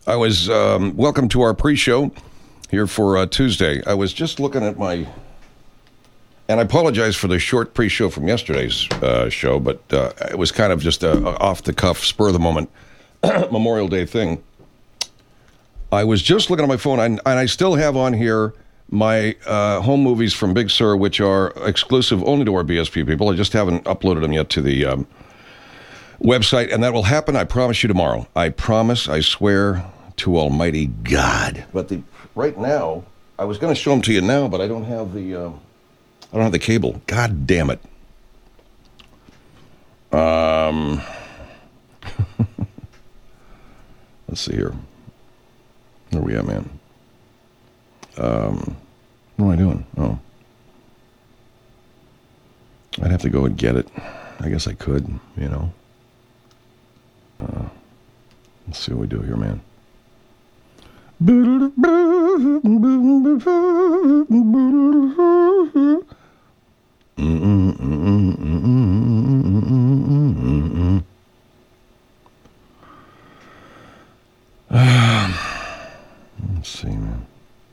I was, welcome to our pre-show here for Tuesday. I was just looking at my, and I apologize for the short pre-show from yesterday's show, but it was kind of just a off-the-cuff, spur-of-the-moment Memorial Day thing. I was just looking at my phone, and I still have on here my home movies from Big Sur, which are exclusive only to our BSP people. I just haven't uploaded them yet to the website, and that will happen, I promise you, tomorrow. I promise, I swear to Almighty God. But right now, I was going to show them to you now, but I don't have the cable. God damn it. Let's see here. Where are we at, man? What am I doing? Oh. I'd have to go and get it. I guess I could, you know. Let's see what we do here, man. Let's see, man.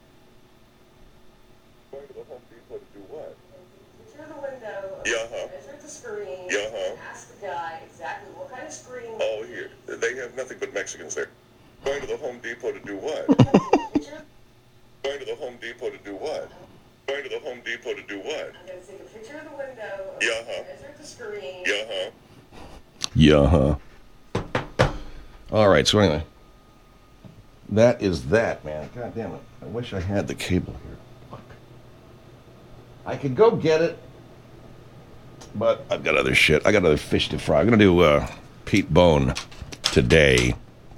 Going to the Home Depot to do what? Through the window, measure the screen, ask the guy exactly what kind of screen. Oh, here. They have nothing but Mexicans there. Going to the Home Depot to do what? Going to the Home Depot to do what? Going to the Home Depot to do what? I'm going to take a picture of the window, measure the screen. All right, so anyway. That is that, man. God damn it. I wish I had the cable here. Fuck. I could go get it, but I've got other shit. I got other fish to fry. I'm going to do Pete Bone today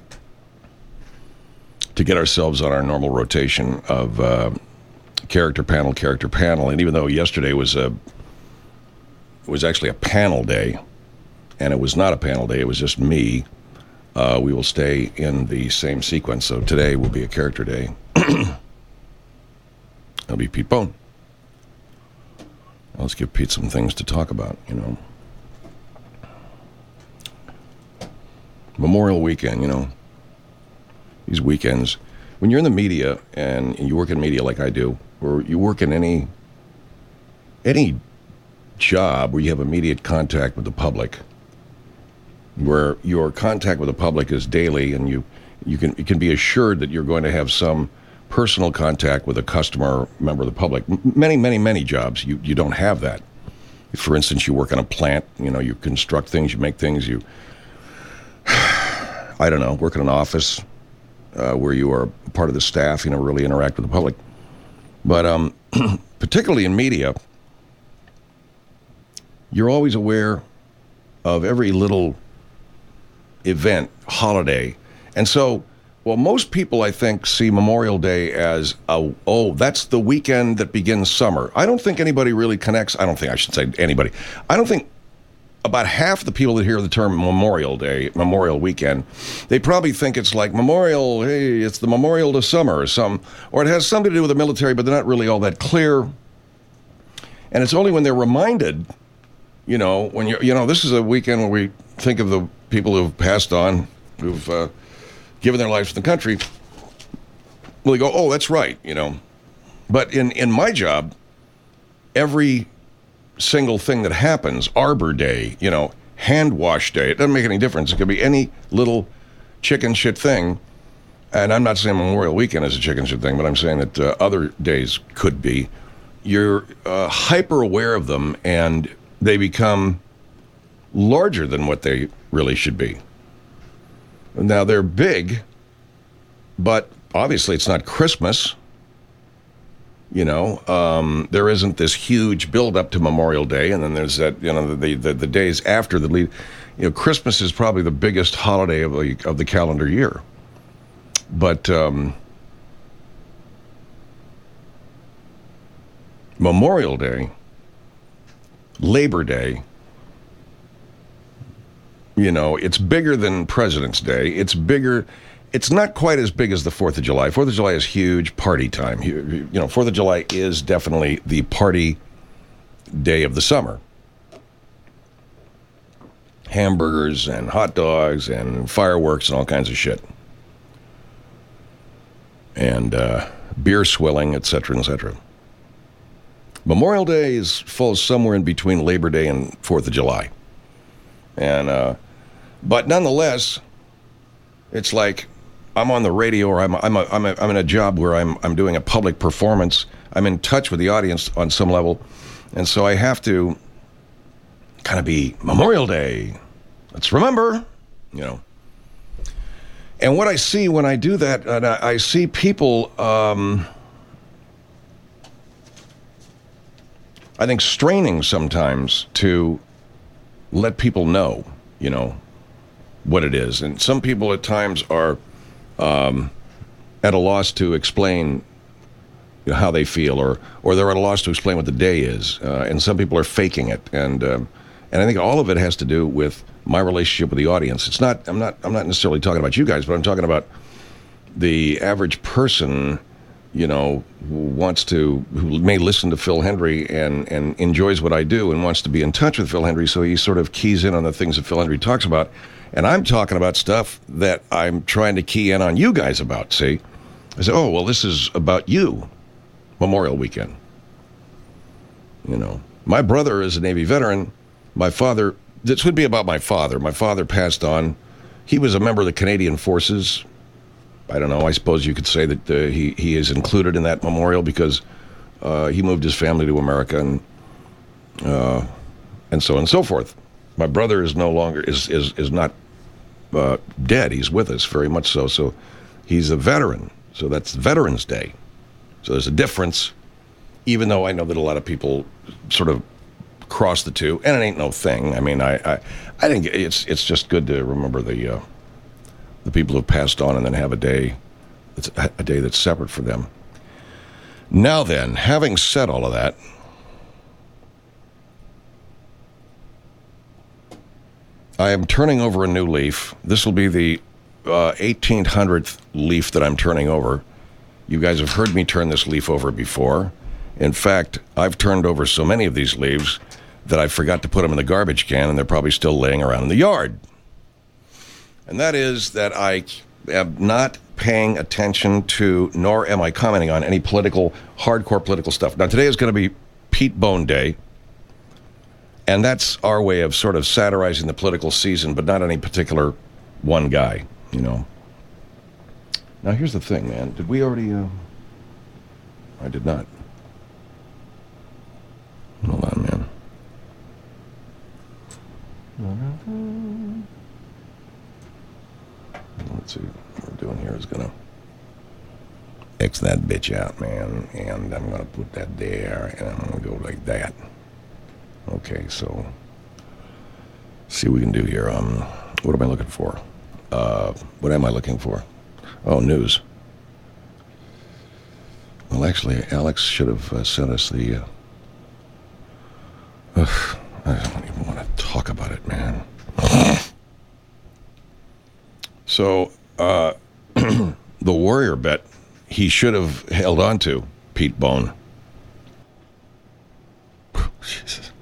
to get ourselves on our normal rotation of character panel. And even though yesterday was actually a panel day, and it was not a panel day, it was just me, we will stay in the same sequence. So today will be a character day. It'll be Pete Bone. Let's give Pete some things to talk about, you know. Memorial weekend, you know. These weekends, when you're in the media and you work in media like I do, or you work in any job where you have immediate contact with the public, where your contact with the public is daily, and you can be assured that you're going to have some personal contact with a customer, member of the public. Many jobs, you don't have that. For instance, you work on a plant, you know, you construct things, you make things, I don't know, work in an office where you are part of the staff, you know, really interact with the public. But particularly in media, you're always aware of every little event, holiday. And so, well, most people, I think, see Memorial Day as, that's the weekend that begins summer. I don't think anybody really connects. I don't think about half the people that hear the term Memorial Day, Memorial Weekend, they probably think it's like Memorial, hey, it's the Memorial to summer or it has something to do with the military, but they're not really all that clear. And it's only when they're reminded, you know, when this is a weekend where we think of the people who've passed on, who've given their lives to the country. Well, they go, oh, that's right, you know. But in my job, every single thing that happens, Arbor Day, you know, hand wash day, it doesn't make any difference. It could be any little chicken shit thing. And I'm not saying Memorial Weekend is a chicken shit thing, but I'm saying that other days could be. You're hyper aware of them, and they become larger than what they really should be. Now, they're big, but obviously it's not Christmas. You know, there isn't this huge build-up to Memorial Day, and then there's that, you know, the days after the lead. You know, Christmas is probably the biggest holiday of the calendar year. But Memorial Day, Labor Day, you know, it's bigger than President's Day. It's bigger. It's not quite as big as the 4th of July. 4th of July is huge party time. You know, 4th of July is definitely the party day of the summer. Hamburgers and hot dogs and fireworks and all kinds of shit. and beer swilling, etc., etc. Memorial Day falls somewhere in between Labor Day and 4th of July. And but nonetheless, it's like I'm on the radio, or I'm in a job where I'm doing a public performance. I'm in touch with the audience on some level, and so I have to kind of be Memorial Day. Let's remember, you know. And what I see when I do that, and I see people, I think, straining sometimes to let people know, you know, what it is. And some people at times are at a loss to explain how they feel, or they're at a loss to explain what the day is. And some people are faking it. And I think all of it has to do with my relationship with the audience. It's not, I'm not necessarily talking about you guys, but I'm talking about the average person, you know, who may listen to Phil Hendrie and enjoys what I do and wants to be in touch with Phil Hendrie, so he sort of keys in on the things that Phil Hendrie talks about. And I'm talking about stuff that I'm trying to key in on you guys about, see? I say, oh, well, this is about you, Memorial Weekend. You know, my brother is a Navy veteran. My father, this would be about my father. My father passed on. He was a member of the Canadian Forces. I don't know, I suppose you could say that he is included in that memorial because he moved his family to America and so on and so forth. My brother is no longer, is not dead. He's with us, very much so. So he's a veteran. So that's Veterans Day. So there's a difference, even though I know that a lot of people sort of cross the two, and it ain't no thing. I mean, I think it's just good to remember the people who've passed on and then have a day that's separate for them. Now then, having said all of that, I am turning over a new leaf. This will be the 1800th leaf that I'm turning over. You guys have heard me turn this leaf over before. In fact, I've turned over so many of these leaves that I forgot to put them in the garbage can, and they're probably still laying around in the yard. And that is that I am not paying attention to, nor am I commenting on any hardcore political stuff. Now, today is going to be Pete Bone Day, and that's our way of sort of satirizing the political season, but not any particular one guy, you know. Now, here's the thing, man. Did we already... I did not. Hold on, man. Let's see, what we're doing here is going to X that bitch out, man, and I'm going to put that there, and I'm going to go like that. Okay, so, see what we can do here. What am I looking for? What am I looking for? Oh, news. Well, actually, Alex should have sent us the... I don't even want to talk about it, man. So, the Warrior bet he should have held on to, Pete Bone. Jesus.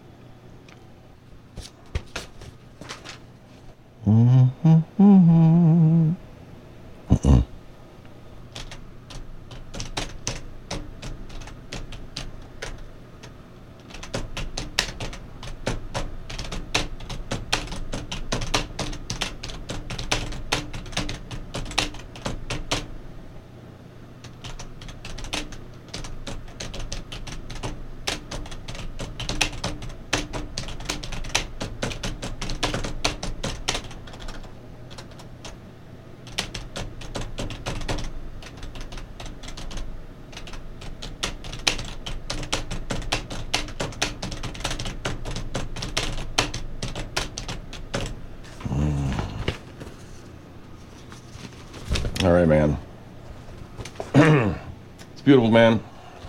All right, man. It's beautiful, man.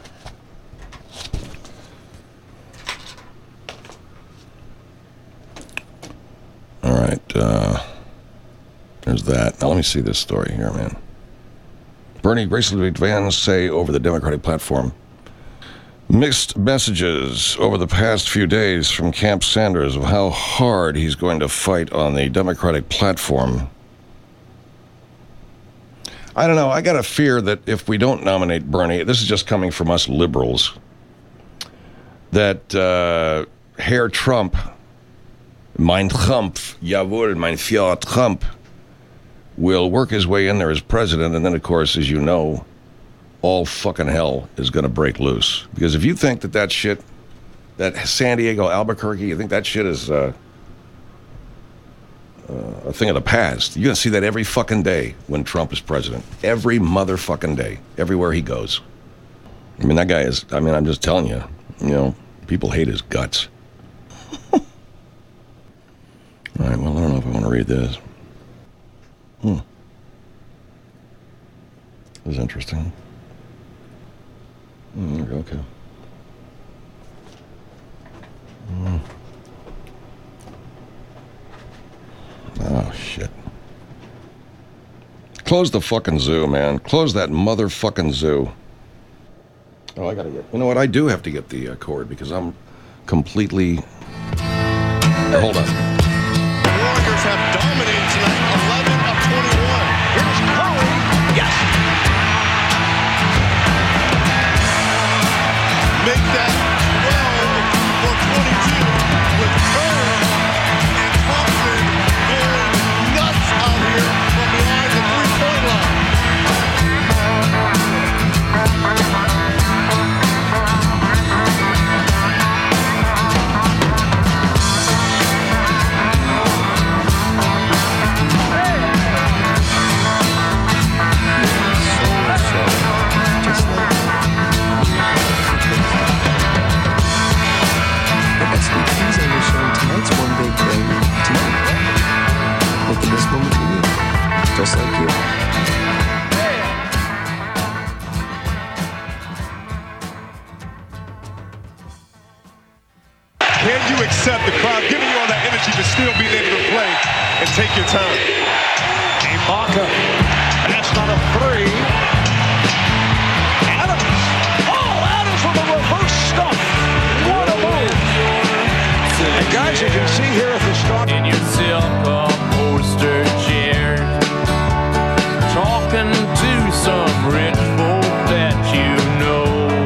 All right, there's that. Now let me see this story here, man. Bernie recently advanced say over the Democratic platform. Mixed messages over the past few days from Camp Sanders of how hard he's going to fight on the Democratic platform. I don't know. I got a fear that if we don't nominate Bernie, this is just coming from us liberals, that Herr Trump, mein Trump, jawohl, mein Führer Trump, will work his way in there as president, and then, of course, as you know, all fucking hell is going to break loose. Because if you think that shit, that San Diego, Albuquerque, you think that shit is a thing of the past, you're going to see that every fucking day when Trump is president. Every motherfucking day, everywhere he goes. I mean, that guy is, I'm just telling you, people hate his guts. All right, well, I don't know if I want to read this. This is interesting. Okay. Oh, shit. Close the fucking zoo, man. Close that motherfucking zoo. Oh, I gotta get... You know what? I do have to get the cord because I'm completely... Hold on. The Warriors have dominated tonight, 11 of 21. Here's Curry. Yes! Make that 12 for 22 with Curry and Thompson going nuts out here from behind the three-point line. Tonight's one big thing tonight. Making this moment unique, just like you. Can you accept the crowd giving you all that energy but still being able to play and take your time? Ibaka, that's not a three. Adams, Adams with a reverse stuff. What a move. And guys, you can see here at the start. In your silk upholstered chair, talking to some rich folk that you know.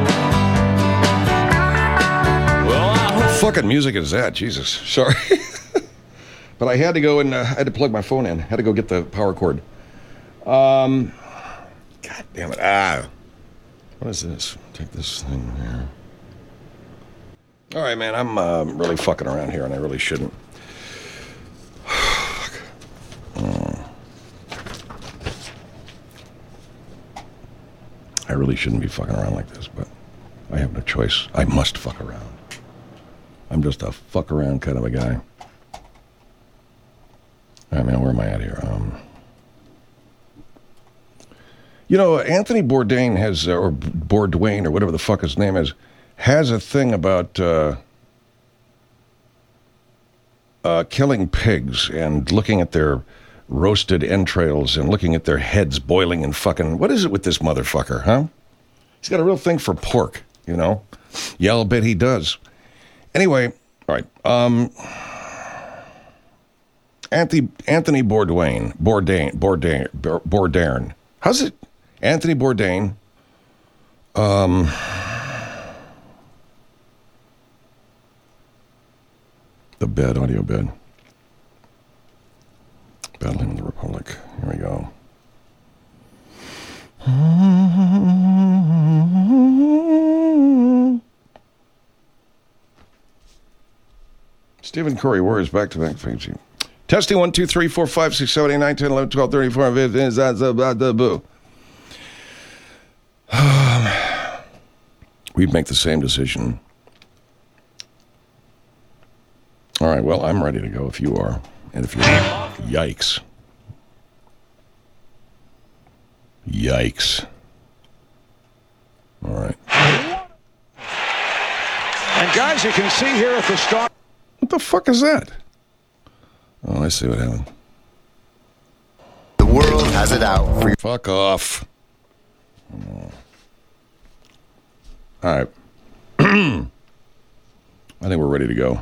Well, I hope. Fucking music is that? Jesus. Sorry. But I had to go and I had to plug my phone in. Had to go get the power cord. God damn it. What is this? Take this thing here. All right, man, I'm really fucking around here, and I really shouldn't. I really shouldn't be fucking around like this, but I have no choice. I must fuck around. I'm just a fuck around kind of a guy. All right, man, where am I at here? Anthony Bourdain has, or Bourdain, or whatever the fuck his name is, has a thing about killing pigs and looking at their roasted entrails and looking at their heads boiling and fucking... What is it with this motherfucker, huh? He's got a real thing for pork, Yeah, I'll bet he does. Anyway, all right. Anthony Bourdain. How's it? Anthony Bourdain. The bed, audio bed. Battling in the Republic. Here we go. Stephen Curry wears back-to-back fancy. Testing 1, 2, 3, 4, 5, 6, 7, 8, 9, 10, 11, 12, 13, 14, 15, we'd make the same decision. All right, well, I'm ready to go if you are. And if you're not, yikes. Yikes. All right. And guys, you can see here at the start. What the fuck is that? Oh, I see what happened. The world has it out for you. Fuck off. Oh. All right. I think we're ready to go.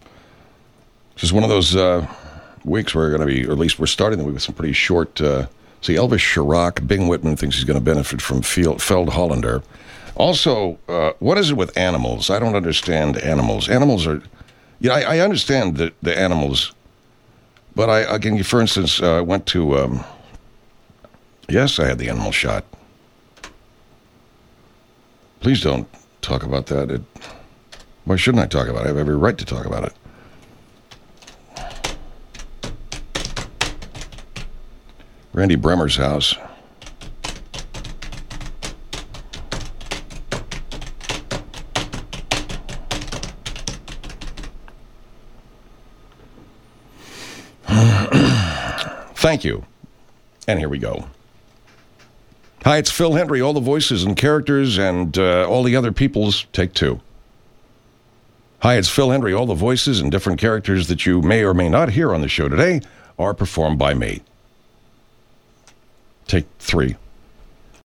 It's just one of those weeks where we're going to be, or at least we're starting the week with some pretty short See, Elvis Chirac, Bing Whitman thinks he's going to benefit from Feld Hollander. Also, what is it with animals? I don't understand animals. Animals are, I understand the animals, but I can, for instance, went to, yes, I had the animal shot. Please don't talk about that. Why shouldn't I talk about it? I have every right to talk about it. Randy Bremer's house. Thank you. And here we go. Hi, it's Phil Hendry. All the voices and characters and all the other people's take two. Hi, it's Phil Hendry. All the voices and different characters that you may or may not hear on the show today are performed by me. Take three.